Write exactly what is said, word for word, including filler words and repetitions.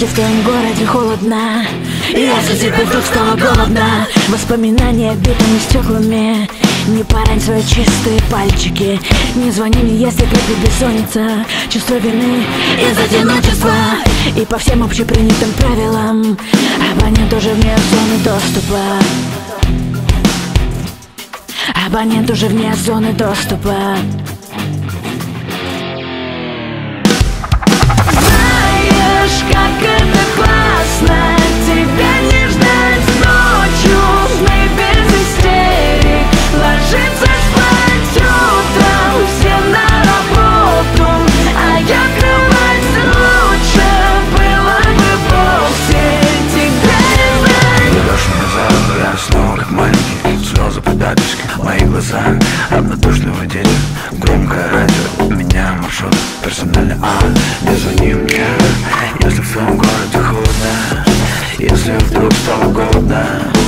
Если в твоем городе холодно, если тебе вдруг стало голодно, воспоминания битыми стеклами, не порань свои чистые пальчики. Не звони мне, если крепнет бессонница, чувство вины из одиночества. И по всем общепринятым правилам абонент уже вне зоны доступа. Абонент уже вне зоны доступа. Знаешь, как это классно, тебя не ждать ночью, мы без истерик ложимся спать утром, все на работу, а я кровать лучше было бы вовсе тебя не знать. Берешь меня за руку, я снова как маленький, слезы предательски, мои глаза равнодушного дети. Громкое радио, меня маршрут персональный, а не звони мне, если в твоем городе холодно, если вдруг стало голодно.